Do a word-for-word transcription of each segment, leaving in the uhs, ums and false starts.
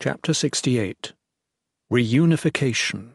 Chapter sixty-eight. Reunification.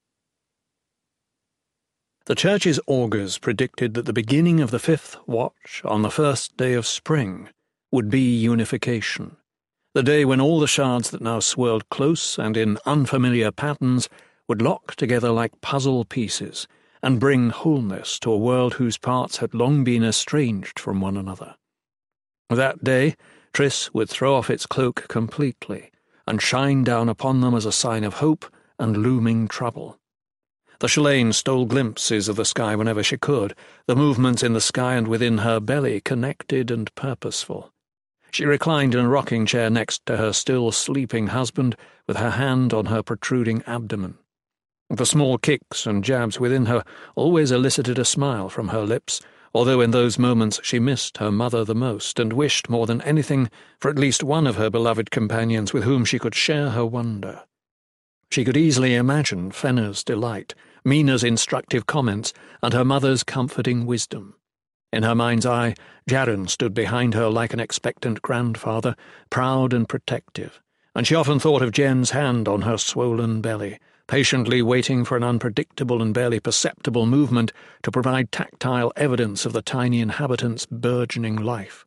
The Church's augurs predicted that the beginning of the fifth watch on the first day of spring would be unification, the day when all the shards that now swirled close and in unfamiliar patterns would lock together like puzzle pieces and bring wholeness to a world whose parts had long been estranged from one another. That day, Tris would throw off its cloak completely and shine down upon them as a sign of hope and looming trouble. The Shalane stole glimpses of the sky whenever she could, the movements in the sky and within her belly connected and purposeful. She reclined in a rocking chair next to her still sleeping husband, with her hand on her protruding abdomen. The small kicks and jabs within her always elicited a smile from her lips, although in those moments she missed her mother the most and wished more than anything for at least one of her beloved companions with whom she could share her wonder. She could easily imagine Fenner's delight, Mina's instructive comments, and her mother's comforting wisdom. In her mind's eye, Jaren stood behind her like an expectant grandfather, proud and protective, and she often thought of Jen's hand on her swollen belly, patiently waiting for an unpredictable and barely perceptible movement to provide tactile evidence of the tiny inhabitant's burgeoning life.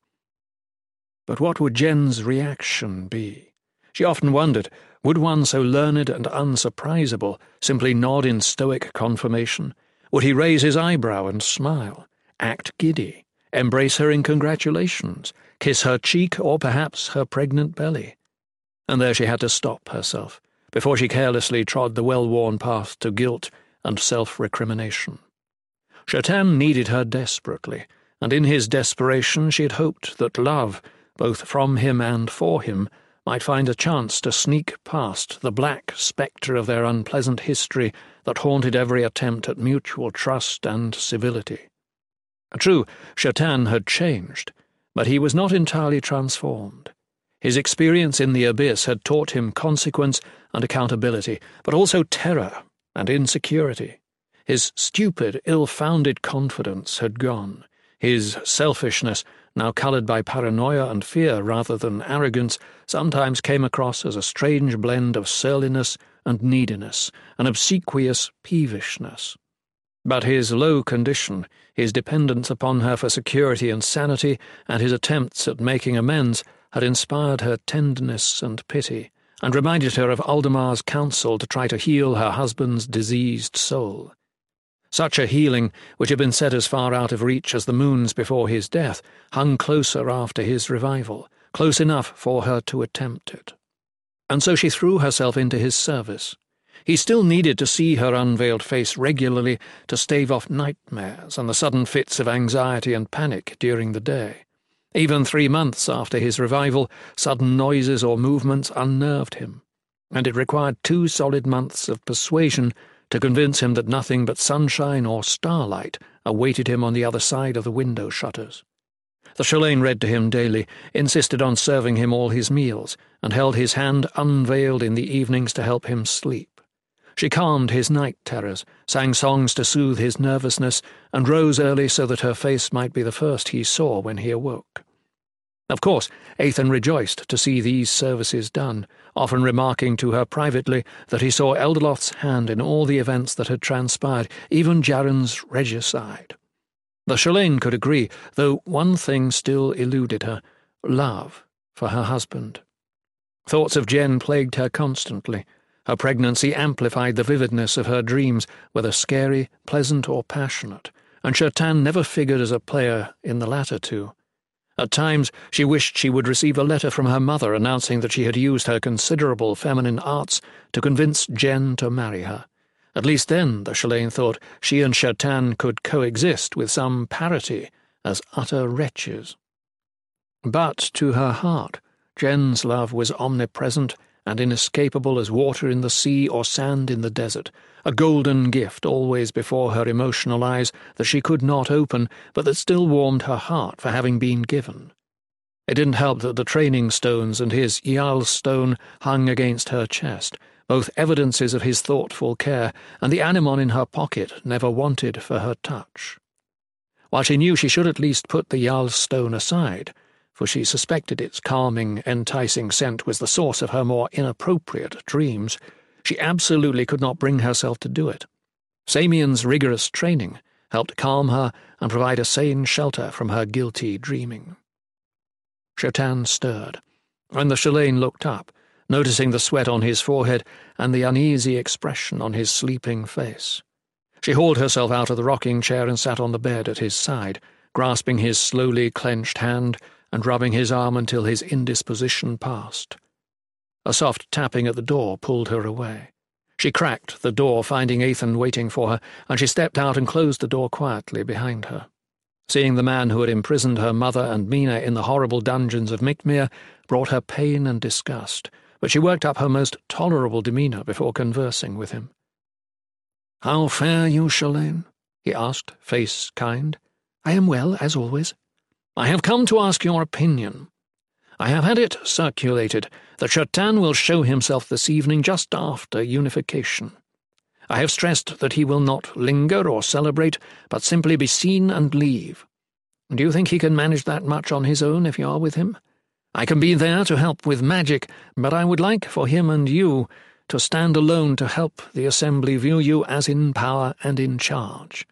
But what would Jen's reaction be? She often wondered, would one so learned and unsurprisable simply nod in stoic confirmation? Would he raise his eyebrow and smile, act giddy, embrace her in congratulations, kiss her cheek or perhaps her pregnant belly? And there she had to stop herself, before she carelessly trod the well-worn path to guilt and self-recrimination. Shertan needed her desperately, and in his desperation she had hoped that love, both from him and for him, might find a chance to sneak past the black spectre of their unpleasant history that haunted every attempt at mutual trust and civility. True, Shertan had changed, but he was not entirely transformed. His experience in the abyss had taught him consequence and accountability, but also terror and insecurity. His stupid, ill-founded confidence had gone. His selfishness, now coloured by paranoia and fear rather than arrogance, sometimes came across as a strange blend of surliness and neediness, an obsequious peevishness. But his low condition, his dependence upon her for security and sanity, and his attempts at making amends had inspired her tenderness and pity, and reminded her of Aldemar's counsel to try to heal her husband's diseased soul. Such a healing, which had been set as far out of reach as the moons before his death, hung closer after his revival, close enough for her to attempt it. And so she threw herself into his service. He still needed to see her unveiled face regularly to stave off nightmares and the sudden fits of anxiety and panic during the day. Even three months after his revival, sudden noises or movements unnerved him, and it required two solid months of persuasion to convince him that nothing but sunshine or starlight awaited him on the other side of the window shutters. The Shalane read to him daily, insisted on serving him all his meals, and held his hand unveiled in the evenings to help him sleep. She calmed his night terrors, sang songs to soothe his nervousness, and rose early so that her face might be the first he saw when he awoke. Of course, Ethan rejoiced to see these services done, often remarking to her privately that he saw Elderloth's hand in all the events that had transpired, even Jaren's regicide. The Shalane could agree, though one thing still eluded her: love for her husband. Thoughts of Jen plagued her constantly. Her pregnancy amplified the vividness of her dreams, whether scary, pleasant, or passionate, and Shertan never figured as a player in the latter two. At times she wished she would receive a letter from her mother announcing that she had used her considerable feminine arts to convince Jen to marry her. At least then, the Shalane thought, she and Shertan could coexist with some parity as utter wretches. But to her heart, Jen's love was omnipresent and inescapable as water in the sea or sand in the desert, a golden gift always before her emotional eyes that she could not open, but that still warmed her heart for having been given. It didn't help that the training stones and his Ial stone hung against her chest, both evidences of his thoughtful care, and the anemone in her pocket never wanted for her touch. While she knew she should at least put the Ial stone aside, for she suspected its calming, enticing scent was the source of her more inappropriate dreams, she absolutely could not bring herself to do it. Samian's rigorous training helped calm her and provide a sane shelter from her guilty dreaming. Shotan stirred, and the Shalane looked up, noticing the sweat on his forehead and the uneasy expression on his sleeping face. She hauled herself out of the rocking chair and sat on the bed at his side, grasping his slowly clenched hand and rubbing his arm until his indisposition passed. A soft tapping at the door pulled her away. She cracked the door, finding Ethan waiting for her, and she stepped out and closed the door quietly behind her. Seeing the man who had imprisoned her mother and Mina in the horrible dungeons of Mictmere brought her pain and disgust, but she worked up her most tolerable demeanour before conversing with him. "How fare you, Shalane?" he asked, face kind. "I am well, as always. I have come to ask your opinion. I have had it circulated that Shotan will show himself this evening just after unification. I have stressed that he will not linger or celebrate, but simply be seen and leave. Do you think he can manage that much on his own if you are with him? I can be there to help with magic, but I would like for him and you to stand alone to help the Assembly view you as in power and in charge."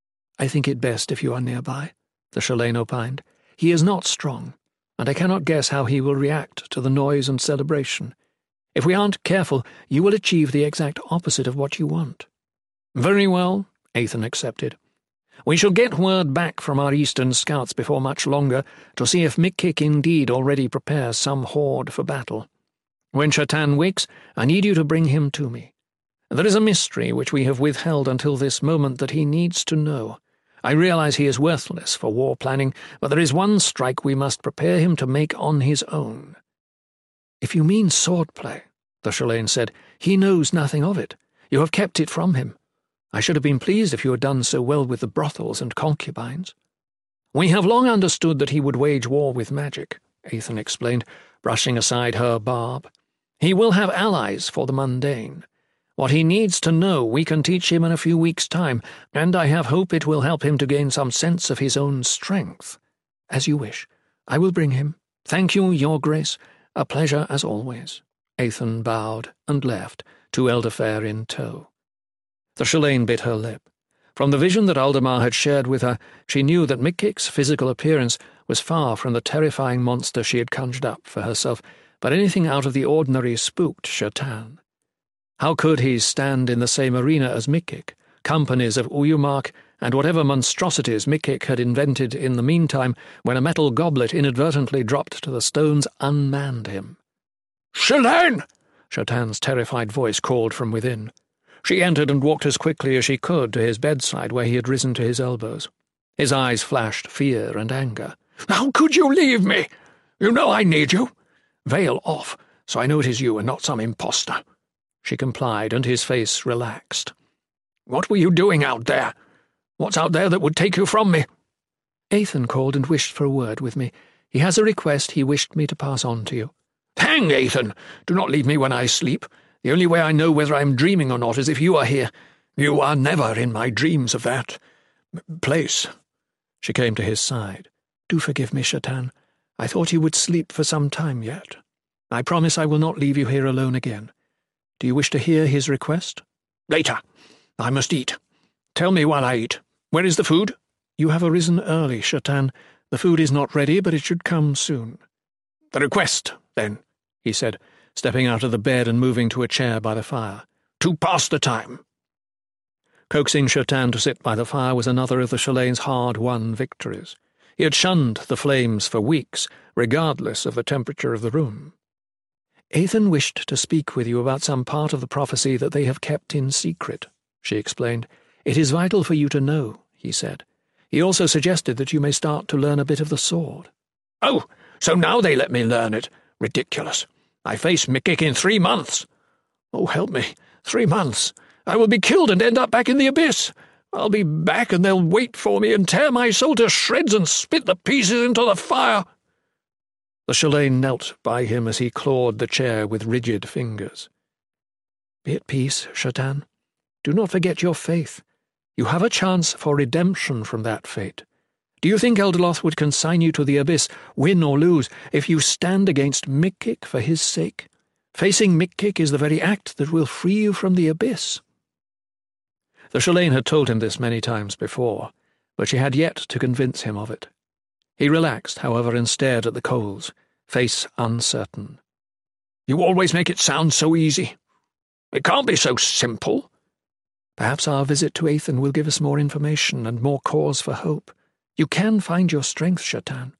"I think it best if you are nearby," the Shalane opined. "He is not strong, and I cannot guess how he will react to the noise and celebration. If we aren't careful, you will achieve the exact opposite of what you want." "Very well," Ethan accepted. "We shall get word back from our eastern scouts before much longer to see if Mikkik indeed already prepares some horde for battle. When Shotan wakes, I need you to bring him to me. There is a mystery which we have withheld until this moment that he needs to know. I realize he is worthless for war planning, but there is one strike we must prepare him to make on his own." "If you mean swordplay," the Shalane said, "he knows nothing of it. You have kept it from him. I should have been pleased if you had done so well with the brothels and concubines." "We have long understood that he would wage war with magic," Ethan explained, brushing aside her barb. "He will have allies for the mundane. What he needs to know we can teach him in a few weeks' time, and I have hope it will help him to gain some sense of his own strength." "As you wish. I will bring him. Thank you, Your Grace. A pleasure as always." Ethan bowed and left, two Elderfair in tow. The Shalane bit her lip. From the vision that Aldemar had shared with her, she knew that Mikkik's physical appearance was far from the terrifying monster she had conjured up for herself, but anything out of the ordinary spooked Shotan. How could he stand in the same arena as Mikkik, companies of Uyumark, and whatever monstrosities Mikkik had invented in the meantime, when a metal goblet inadvertently dropped to the stones unmanned him? "Shalane!" Shotan's terrified voice called from within. She entered and walked as quickly as she could to his bedside, where he had risen to his elbows. His eyes flashed fear and anger. "How could you leave me? You know I need you. Veil off, so I know it is you and not some impostor." She complied, and his face relaxed. "What were you doing out there? What's out there that would take you from me?" "Ethan called and wished for a word with me. He has a request he wished me to pass on to you." "Hang Ethan! Do not leave me when I sleep. The only way I know whether I am dreaming or not is if you are here. You are never in my dreams of that place." She came to his side. "Do forgive me, Shotan. I thought you would sleep for some time yet. I promise I will not leave you here alone again. Do you wish to hear his request?" "Later. I must eat. Tell me while I eat. Where is the food?" "You have arisen early, Shotan. The food is not ready, but it should come soon." "The request, then," he said, stepping out of the bed and moving to a chair by the fire. "To pass the time." Coaxing Shotan to sit by the fire was another of the Shalane's hard-won victories. He had shunned the flames for weeks, regardless of the temperature of the room. "Ethan wished to speak with you about some part of the prophecy that they have kept in secret," she explained. "It is vital for you to know," he said. "He also suggested that you may start to learn a bit of the sword." "Oh, so now they let me learn it. Ridiculous. I face Mikkik in three months. Oh, help me. Three months. I will be killed and end up back in the abyss. I'll be back and they'll wait for me and tear my soul to shreds and spit the pieces into the fire." The Shalane knelt by him as he clawed the chair with rigid fingers. "Be at peace, Shotan. Do not forget your faith. You have a chance for redemption from that fate. Do you think Eldeloth would consign you to the abyss, win or lose, if you stand against Mick-Kick for his sake? Facing Mick-Kick is the very act that will free you from the abyss." The Shalane had told him this many times before, but she had yet to convince him of it. He relaxed, however, and stared at the coals, face uncertain. "You always make it sound so easy. It can't be so simple." "Perhaps our visit to Aethan will give us more information and more cause for hope. You can find your strength, Shatan."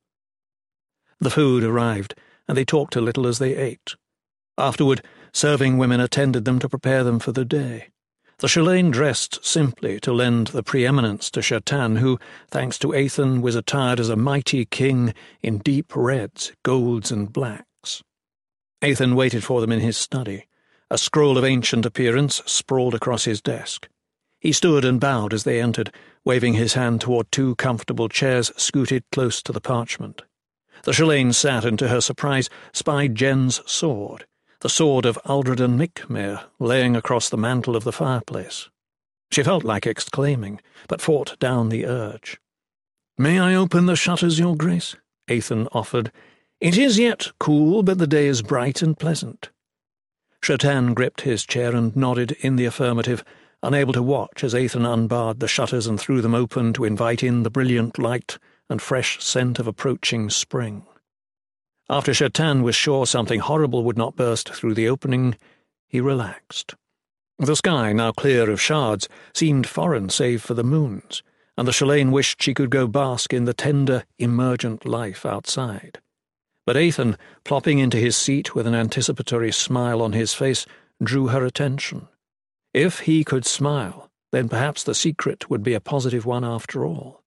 The food arrived, and they talked a little as they ate. Afterward, serving women attended them to prepare them for the day. The Shalane dressed simply to lend the preeminence to Shatan, who, thanks to Aethan, was attired as a mighty king in deep reds, golds, and blacks. Aethan waited for them in his study. A scroll of ancient appearance sprawled across his desk. He stood and bowed as they entered, waving his hand toward two comfortable chairs scooted close to the parchment. The Shalane sat, and to her surprise spied Jen's sword, the sword of Aldredon Mickmere, laying across the mantel of the fireplace. She felt like exclaiming, but fought down the urge. "May I open the shutters, your grace?" Aethan offered. "It is yet cool, but the day is bright and pleasant." Shatan gripped his chair and nodded in the affirmative, unable to watch as Aethan unbarred the shutters and threw them open to invite in the brilliant light and fresh scent of approaching spring. After Shatan was sure something horrible would not burst through the opening, he relaxed. The sky, now clear of shards, seemed foreign save for the moons, and the Shalane wished she could go bask in the tender, emergent life outside. But Aethan, plopping into his seat with an anticipatory smile on his face, drew her attention. If he could smile, then perhaps the secret would be a positive one after all.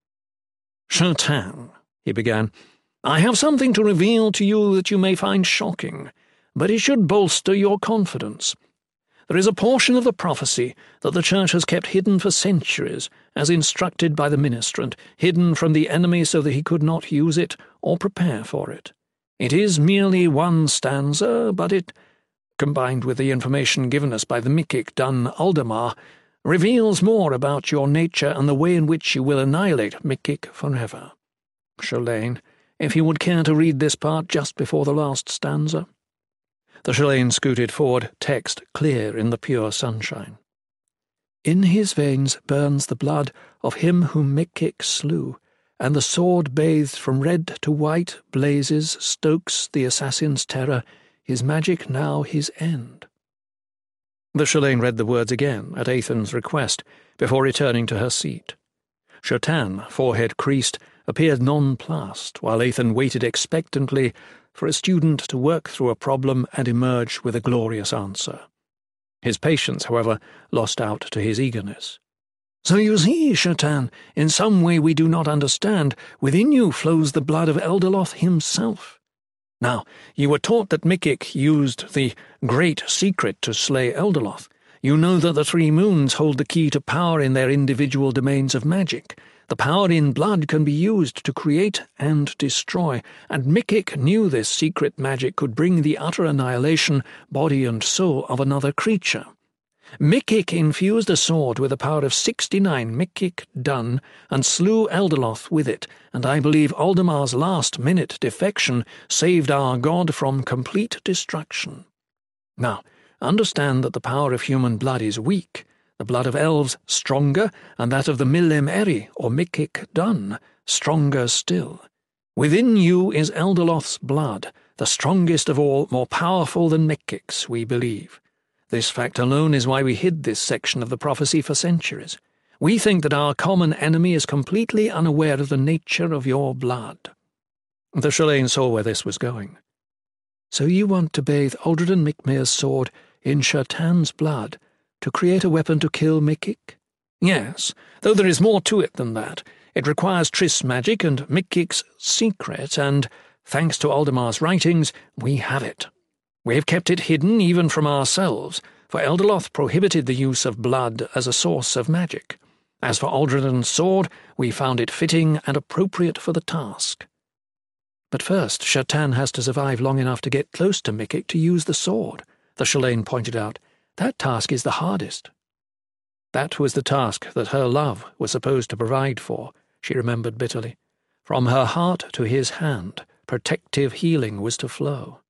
"Shatan," he began, "I have something to reveal to you that you may find shocking, but it should bolster your confidence. There is a portion of the prophecy that the Church has kept hidden for centuries, as instructed by the ministrant, hidden from the enemy so that he could not use it or prepare for it. It is merely one stanza, but it, combined with the information given us by the Mick-Kick dun Aldemar, reveals more about your nature and the way in which you will annihilate Mick-Kick forever. Shalane, if you would care to read this part just before the last stanza." The Shalane scooted forward, text clear in the pure sunshine. "In his veins burns the blood of him whom Mick-Kick slew, and the sword bathed from red to white blazes stokes the assassin's terror, his magic now his end." The Shalane read the words again, at Aethan's request, before returning to her seat. Shatan, forehead creased, appeared nonplussed, while Aethan waited expectantly for a student to work through a problem and emerge with a glorious answer. His patience, however, lost out to his eagerness. "So you see, Shatan, in some way we do not understand, within you flows the blood of Eldeloth himself. Now, you were taught that Mick-Kick used the great secret to slay Eldeloth. You know that the three moons hold the key to power in their individual domains of magic. The power in blood can be used to create and destroy, and Mick-Kick knew this secret magic could bring the utter annihilation, body and soul, of another creature. Mick-Kick infused a sword with a power of sixty-nine Mick-Kick dun, and slew Eldeloth with it, and I believe Aldemar's last-minute defection saved our god from complete destruction. Now, understand that the power of human blood is weak, the blood of elves stronger, and that of the Millem Eri, or Mick-Kick dun, stronger still. Within you is Eldeloth's blood, the strongest of all, more powerful than Mick-Kick's, we believe. This fact alone is why we hid this section of the prophecy for centuries. We think that our common enemy is completely unaware of the nature of your blood." The Shalane saw where this was going. "So you want to bathe Aldredon Mickmere's sword in Shatan's blood to create a weapon to kill Mick-Kick?" "Yes, though there is more to it than that. It requires Triss magic and Mick-Kick's secret, and, thanks to Aldemar's writings, we have it. We have kept it hidden even from ourselves, for Eldeloth prohibited the use of blood as a source of magic. As for Aldredon's sword, we found it fitting and appropriate for the task." "But first, Shatan has to survive long enough to get close to Mick-Kick to use the sword," the Shalane pointed out. "That task is the hardest." That was the task that her love was supposed to provide for, she remembered bitterly. From her heart to his hand, protective healing was to flow.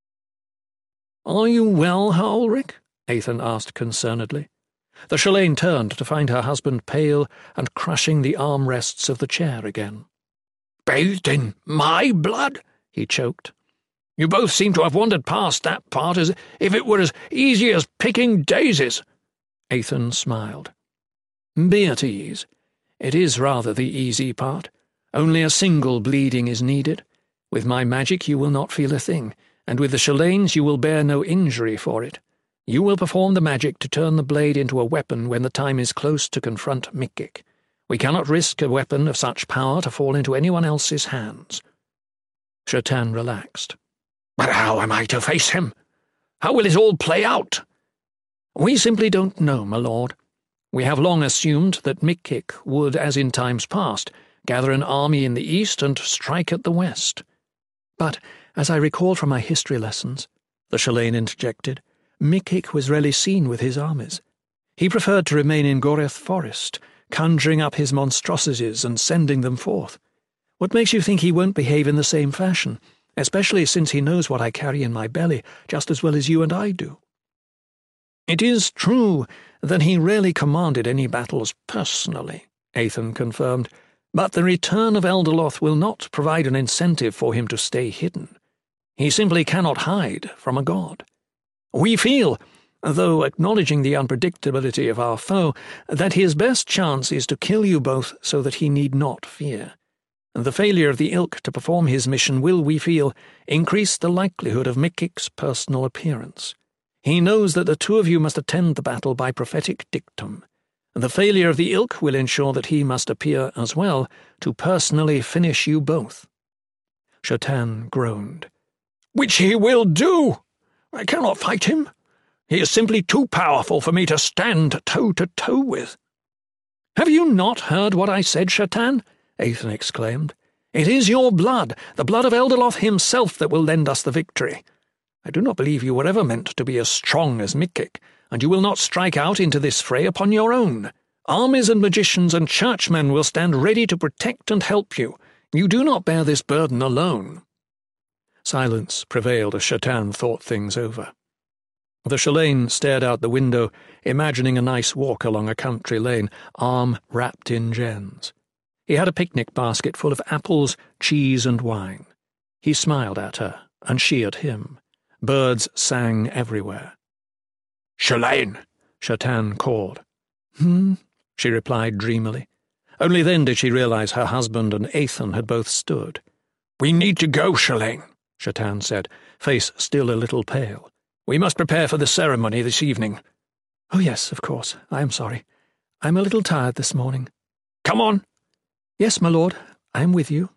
"Are you well, Haalric?" Athan asked concernedly. The Shalane turned to find her husband pale and crushing the armrests of the chair again. "Bathed in my blood?" he choked. "You both seem to have wandered past that part as if it were as easy as picking daisies." Athan smiled. "Be at ease. It is rather the easy part. Only a single bleeding is needed. With my magic you will not feel a thing, and with the Shalanes you will bear no injury for it. You will perform the magic to turn the blade into a weapon when the time is close to confront Mickik. We cannot risk a weapon of such power to fall into anyone else's hands." Shatan relaxed. "But how am I to face him? How will it all play out?" "We simply don't know, my lord. We have long assumed that Mickik would, as in times past, gather an army in the east and strike at the west. But, as I recall from my history lessons," the Shalane interjected, "Mickik was rarely seen with his armies. He preferred to remain in Goreth Forest, conjuring up his monstrosities and sending them forth. What makes you think he won't behave in the same fashion, especially since he knows what I carry in my belly just as well as you and I do?" "It is true that he rarely commanded any battles personally," Athan confirmed, "but the return of Elderloth will not provide an incentive for him to stay hidden. He simply cannot hide from a god. We feel, though acknowledging the unpredictability of our foe, that his best chance is to kill you both so that he need not fear. The failure of the Ilk to perform his mission will, we feel, increase the likelihood of Mickik's personal appearance. He knows that the two of you must attend the battle by prophetic dictum, and the failure of the Ilk will ensure that he must appear as well to personally finish you both." Shatan groaned. "Which he will do! I cannot fight him. He is simply too powerful for me to stand toe-to-toe with." "Have you not heard what I said, Shatan?" Athan exclaimed. "It is your blood, the blood of Elderloth himself, that will lend us the victory. I do not believe you were ever meant to be as strong as Mickik, and you will not strike out into this fray upon your own. Armies and magicians and churchmen will stand ready to protect and help you. You do not bear this burden alone." Silence prevailed as Shatan thought things over. The Shalane stared out the window, imagining a nice walk along a country lane, arm wrapped in gems. He had a picnic basket full of apples, cheese, and wine. He smiled at her, and she at him. Birds sang everywhere. "Shalane!" Shatan called. "Hmm?" she replied dreamily. Only then did she realize her husband and Athan had both stood. "We need to go, Shalane," Shatan said, face still a little pale. "We must prepare for the ceremony this evening." "Oh, yes, of course. I am sorry. I am a little tired this morning." "Come on." "Yes, my lord. I am with you."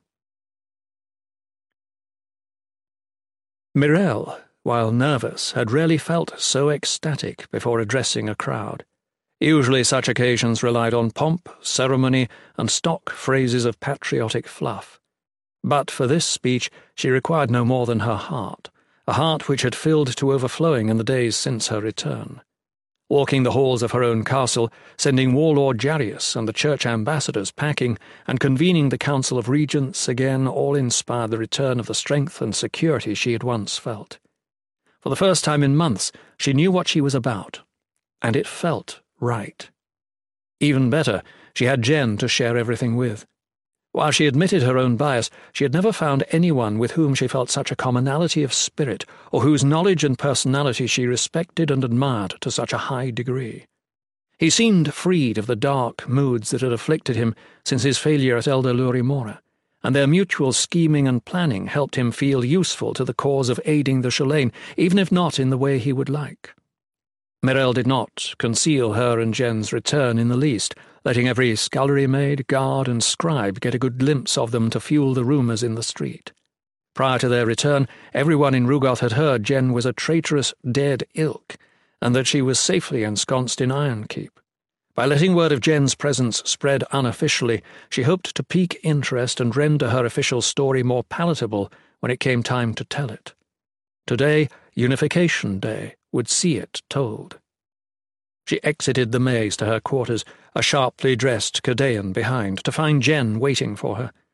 Mirelle, while nervous, had rarely felt so ecstatic before addressing a crowd. Usually such occasions relied on pomp, ceremony, and stock phrases of patriotic fluff. But for this speech she required no more than her heart, a heart which had filled to overflowing in the days since her return. Walking the halls of her own castle, sending Warlord Jarius and the church ambassadors packing, and convening the Council of Regents again, all inspired the return of the strength and security she had once felt. For the first time in months she knew what she was about, and it felt right. Even better, she had Jen to share everything with. While she admitted her own bias, she had never found anyone with whom she felt such a commonality of spirit, or whose knowledge and personality she respected and admired to such a high degree. He seemed freed of the dark moods that had afflicted him since his failure at Elder Lurimora, and their mutual scheming and planning helped him feel useful to the cause of aiding the Shalane, even if not in the way he would like. Mirelle did not conceal her and Jen's return in the least, letting every scullery maid, guard, and scribe get a good glimpse of them to fuel the rumours in the street. Prior to their return, everyone in Rugoth had heard Jen was a traitorous dead ilk, and that she was safely ensconced in Ironkeep. By letting word of Jen's presence spread unofficially, she hoped to pique interest and render her official story more palatable when it came time to tell it. Today, Unification Day, would see it told. She exited the maze to her quarters, a sharply dressed Cadean behind, to find Jen waiting for her.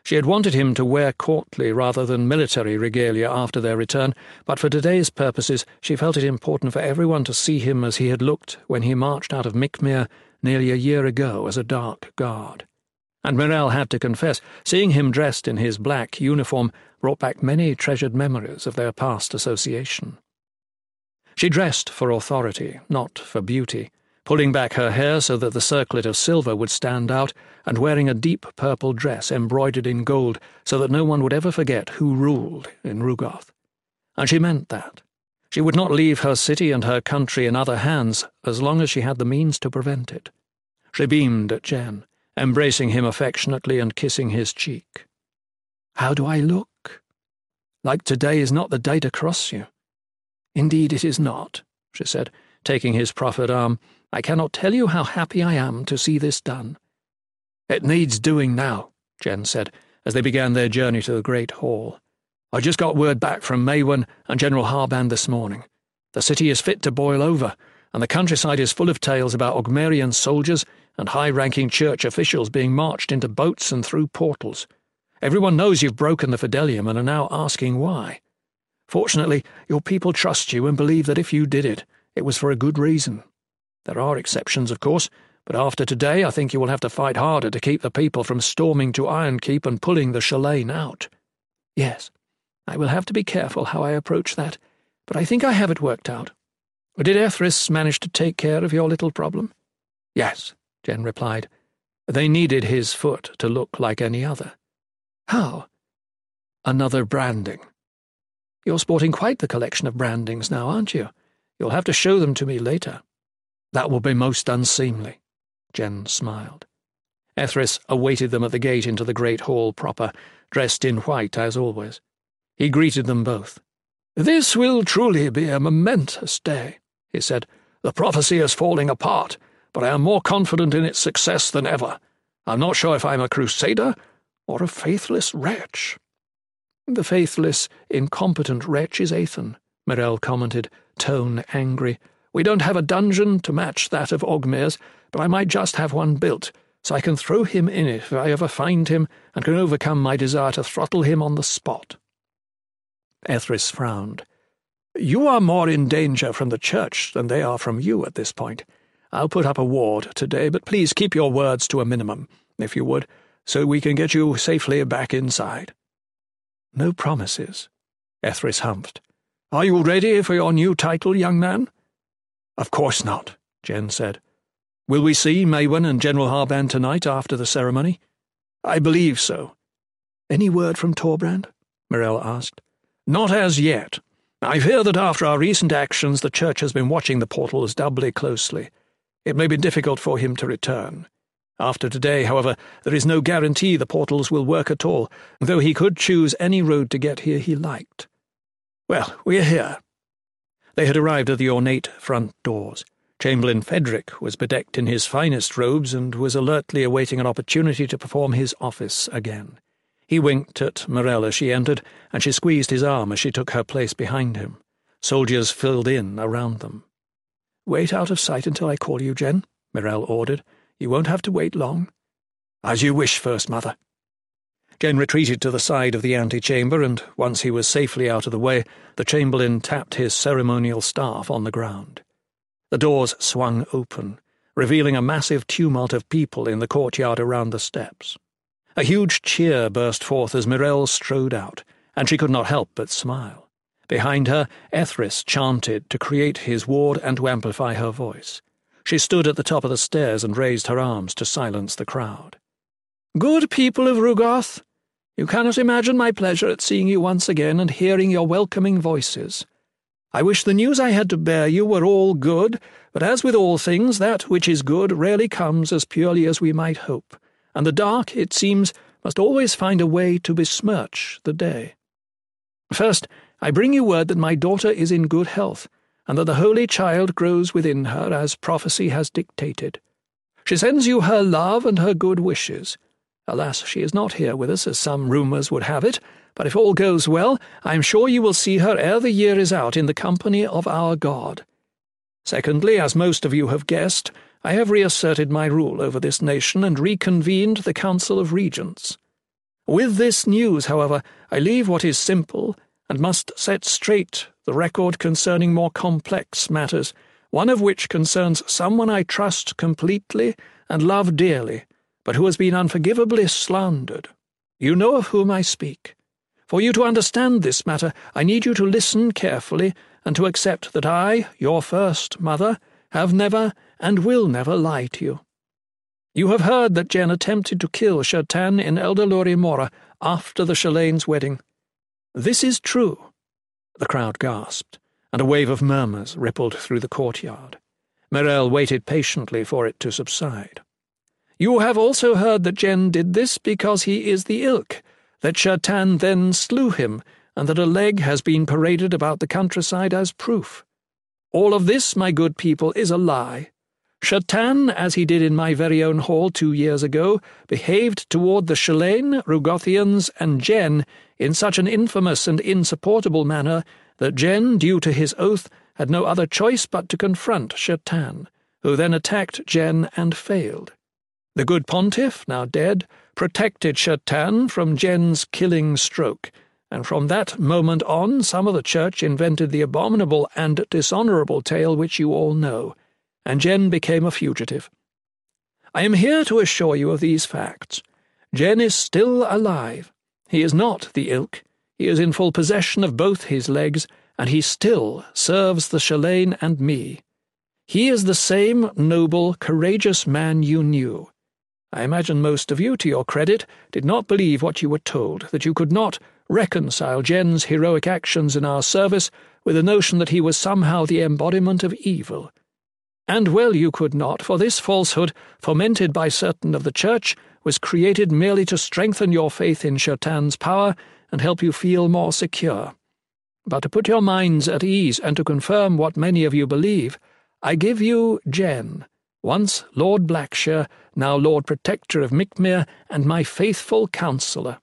She had wanted him to wear courtly rather than military regalia after their return, but for today's purposes she felt it important for everyone to see him as he had looked when he marched out of Mickmere nearly a year ago as a dark guard. And Mirel had to confess, seeing him dressed in his black uniform brought back many treasured memories of their past association. She dressed for authority, not for beauty, pulling back her hair so that the circlet of silver would stand out, and wearing a deep purple dress embroidered in gold so that no one would ever forget who ruled in Rugoth. And she meant that. She would not leave her city and her country in other hands as long as she had the means to prevent it. She beamed at Jen, embracing him affectionately and kissing his cheek. "How do I look? Like today is not the day to cross you." "Indeed it is not," she said, taking his proffered arm. "I cannot tell you how happy I am to see this done." "It needs doing now," Jen said, as they began their journey to the great hall. "I just got word back from Maewyn and General Harband this morning. The city is fit to boil over, and the countryside is full of tales about Ogmerian soldiers and high-ranking church officials being marched into boats and through portals. Everyone knows you've broken the Fidelium and are now asking why. Fortunately, your people trust you and believe that if you did it, it was for a good reason. There are exceptions, of course, but after today I think you will have to fight harder to keep the people from storming to Ironkeep and pulling the Shalane out." "Yes, I will have to be careful how I approach that, but I think I have it worked out. Did Ethris manage to take care of your little problem?" "Yes," Jen replied. "They needed his foot to look like any other." "How?" "Another branding." "You're sporting quite the collection of brandings now, aren't you? You'll have to show them to me later." "That will be most unseemly," Jen smiled. Ethris awaited them at the gate into the great hall proper, dressed in white as always. He greeted them both. "This will truly be a momentous day," he said. "The prophecy is falling apart, but I am more confident in its success than ever. I'm not sure if I'm a crusader or a faithless wretch." "The faithless, incompetent wretch is Ethan," Mirel commented, tone angry. "We don't have a dungeon to match that of Ogmer's, but I might just have one built, so I can throw him in it if I ever find him and can overcome my desire to throttle him on the spot." Ethris frowned. "You are more in danger from the church than they are from you at this point. I'll put up a ward today, but please keep your words to a minimum, if you would, so we can get you safely back inside." "No promises," Ethris humphed. "Are you ready for your new title, young man?" "Of course not," Jen said. "Will we see Maewyn and General Harband tonight after the ceremony?" "I believe so." "Any word from Torbrand?" Mirel asked. "Not as yet. I fear that after our recent actions the Church has been watching the portals doubly closely. It may be difficult for him to return. After today, however, there is no guarantee the portals will work at all, though he could choose any road to get here he liked. Well, we're here." They had arrived at the ornate front doors. Chamberlain Fedric was bedecked in his finest robes and was alertly awaiting an opportunity to perform his office again. He winked at Mirel as she entered, and she squeezed his arm as she took her place behind him. Soldiers filled in around them. "Wait out of sight until I call you, Jen," Mirel ordered. "You won't have to wait long." "As you wish, First Mother." Jen retreated to the side of the antechamber, and once he was safely out of the way, the Chamberlain tapped his ceremonial staff on the ground. The doors swung open, revealing a massive tumult of people in the courtyard around the steps. A huge cheer burst forth as Mirel strode out, and she could not help but smile. Behind her, Ethris chanted to create his ward and to amplify her voice. She stood at the top of the stairs and raised her arms to silence the crowd. "Good people of Rugoth, you cannot imagine my pleasure at seeing you once again and hearing your welcoming voices. I wish the news I had to bear you were all good, but as with all things, that which is good rarely comes as purely as we might hope, and the dark, it seems, must always find a way to besmirch the day. First, I bring you word that my daughter is in good health, and that the Holy Child grows within her as prophecy has dictated. She sends you her love and her good wishes. Alas, she is not here with us, as some rumours would have it, but if all goes well, I am sure you will see her ere the year is out in the company of our God. Secondly, as most of you have guessed, I have reasserted my rule over this nation and reconvened the Council of Regents. With this news, however, I leave what is simple, and must set straight the record concerning more complex matters, one of which concerns someone I trust completely and love dearly, but who has been unforgivably slandered. You know of whom I speak. For you to understand this matter, I need you to listen carefully, and to accept that I, your first mother, have never and will never lie to you. You have heard that Jen attempted to kill Shertan in Elder Lorimora after the Chalane's wedding. This is true. The crowd gasped, and a wave of murmurs rippled through the courtyard. Mirel waited patiently for it to subside. You have also heard that Jen did this because he is the ilk, that Shertan then slew him, and that a leg has been paraded about the countryside as proof. All of this, my good people, is a lie. Shertan, as he did in my very own hall two years ago, behaved toward the Shalane, Rugothians, and Jen in such an infamous and insupportable manner that Jen, due to his oath, had no other choice but to confront Shertan, who then attacked Jen and failed. The good pontiff, now dead, protected Shertan from Jen's killing stroke, and from that moment on some of the church invented the abominable and dishonourable tale which you all know, and Jen became a fugitive. I am here to assure you of these facts. Jen is still alive. He is not the ilk. He is in full possession of both his legs, and he still serves the Shalane and me. He is the same noble, courageous man you knew. I imagine most of you, to your credit, did not believe what you were told, that you could not reconcile Jen's heroic actions in our service with the notion that he was somehow the embodiment of evil. And well you could not, for this falsehood, fomented by certain of the church, was created merely to strengthen your faith in Shertan's power and help you feel more secure. But to put your minds at ease and to confirm what many of you believe, I give you Jen, once Lord Blackshire, now Lord Protector of Mickmere, and my faithful counsellor.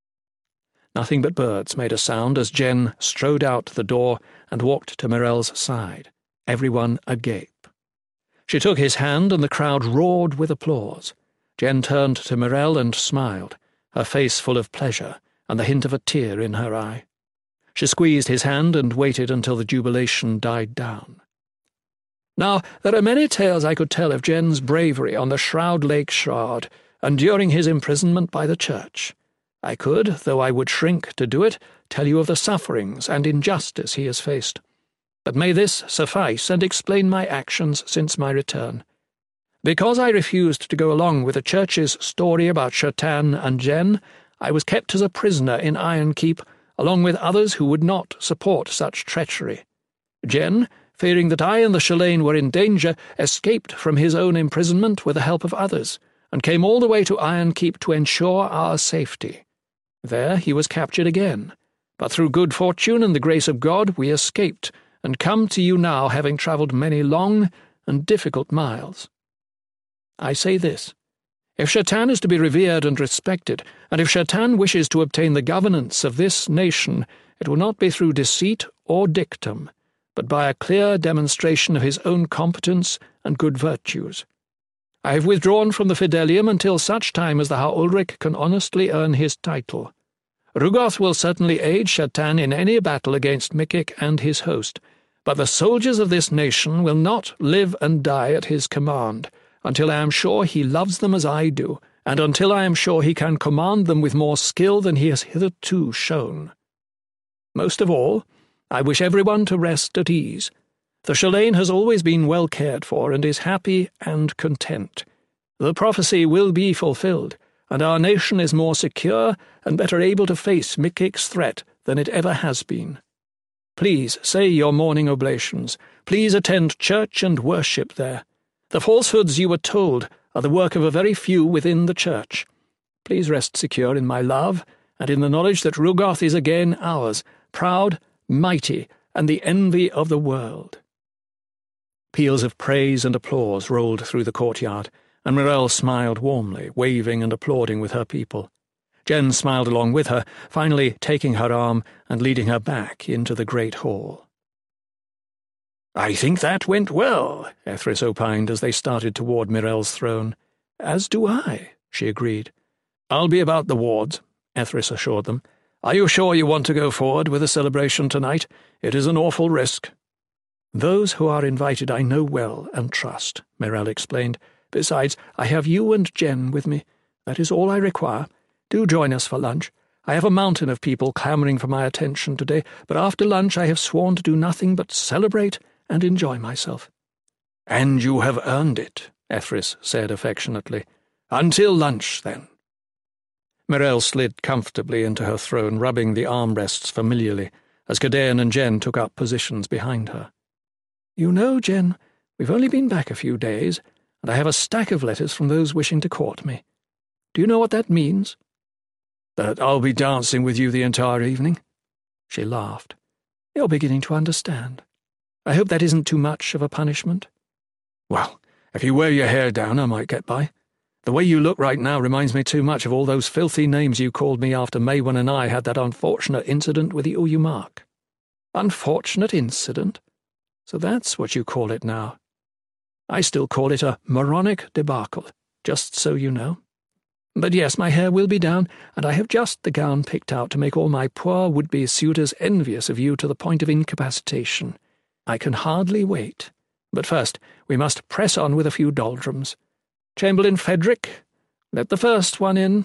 Nothing but birds made a sound as Jen strode out the door and walked to Mirel's side, everyone agape. She took his hand, and the crowd roared with applause. Jen turned to Mirel and smiled, her face full of pleasure, and the hint of a tear in her eye. She squeezed his hand and waited until the jubilation died down. Now, there are many tales I could tell of Jen's bravery on the Shroud Lake Shard, and during his imprisonment by the church. I could, though I would shrink to do it, tell you of the sufferings and injustice he has faced. But may this suffice and explain my actions since my return. Because I refused to go along with the church's story about Shertan and Jen, I was kept as a prisoner in Ironkeep, along with others who would not support such treachery. Jen, fearing that I and the Shalane were in danger, escaped from his own imprisonment with the help of others, and came all the way to Ironkeep to ensure our safety. There he was captured again, but through good fortune and the grace of God we escaped, and come to you now, having travelled many long and difficult miles. I say this. If Shertan is to be revered and respected, and if Shertan wishes to obtain the governance of this nation, it will not be through deceit or dictum, but by a clear demonstration of his own competence and good virtues. I have withdrawn from the Fidelium until such time as the Haulric can honestly earn his title. Rugoth will certainly aid Shertan in any battle against Mickig and his host, but the soldiers of this nation will not live and die at his command, until I am sure he loves them as I do, and until I am sure he can command them with more skill than he has hitherto shown. Most of all, I wish everyone to rest at ease. The Shalane has always been well cared for and is happy and content. The prophecy will be fulfilled, and our nation is more secure and better able to face Mickig's threat than it ever has been. Please say your morning oblations. Please attend church and worship there. The falsehoods you were told are the work of a very few within the church. Please rest secure in my love, and in the knowledge that Rugoth is again ours, proud, mighty, and the envy of the world. Peals of praise and applause rolled through the courtyard, and Mirel smiled warmly, waving and applauding with her people. Jen smiled along with her, finally taking her arm and leading her back into the great hall. "I think that went well," Ethris opined as they started toward Mirel's throne. "As do I," she agreed. "I'll be about the wards. Etheris assured them. "Are you sure you want to go forward with the celebration tonight? It is an awful risk." "Those who are invited I know well and trust," Mirelle explained. "Besides, I have you and Jen with me. That is all I require. Do join us for lunch. I have a mountain of people clamouring for my attention today, but after lunch I have sworn to do nothing but celebrate and enjoy myself." "And you have earned it," Etheris said affectionately. "Until lunch, then." Mirelle slid comfortably into her throne, rubbing the armrests familiarly, as Cadeon and Jen took up positions behind her. "You know, Jen, we've only been back a few days, and I have a stack of letters from those wishing to court me. Do you know what that means?" "That I'll be dancing with you the entire evening?" She laughed. "You're beginning to understand. I hope that isn't too much of a punishment." "Well, if you wear your hair down, I might get by. The way you look right now reminds me too much of all those filthy names you called me after Maewyn and I had that unfortunate incident with the Uyumak." "Unfortunate incident? So that's what you call it now. I still call it a moronic debacle, just so you know. But yes, my hair will be down, and I have just the gown picked out to make all my poor would-be suitors envious of you to the point of incapacitation. I can hardly wait. But first, we must press on with a few doldrums. Chamberlain Frederick, let the first one in."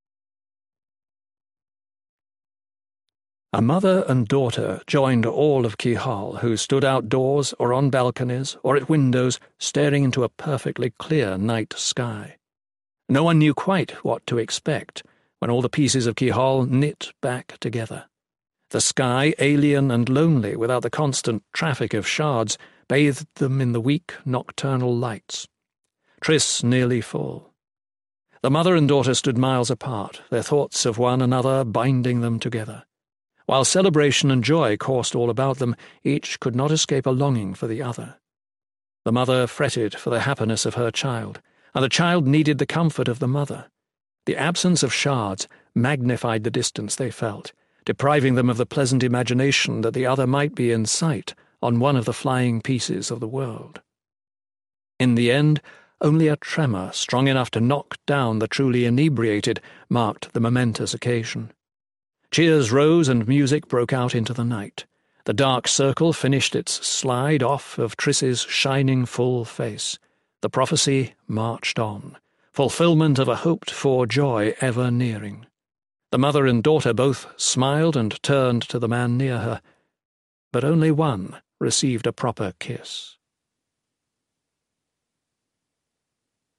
A mother and daughter joined all of Kihal, who stood outdoors or on balconies or at windows staring into a perfectly clear night sky. No one knew quite what to expect when all the pieces of Kihal knit back together. The sky, alien and lonely without the constant traffic of shards, bathed them in the weak nocturnal lights. Triss nearly full. The mother and daughter stood miles apart, their thoughts of one another binding them together. While celebration and joy coursed all about them, each could not escape a longing for the other. The mother fretted for the happiness of her child, and the child needed the comfort of the mother. The absence of shards magnified the distance they felt, depriving them of the pleasant imagination that the other might be in sight on one of the flying pieces of the world. In the end, only a tremor strong enough to knock down the truly inebriated marked the momentous occasion. Cheers rose and music broke out into the night. The dark circle finished its slide off of Triss's shining full face. The prophecy marched on, fulfillment of a hoped-for joy ever nearing. The mother and daughter both smiled and turned to the man near her, but only one received a proper kiss.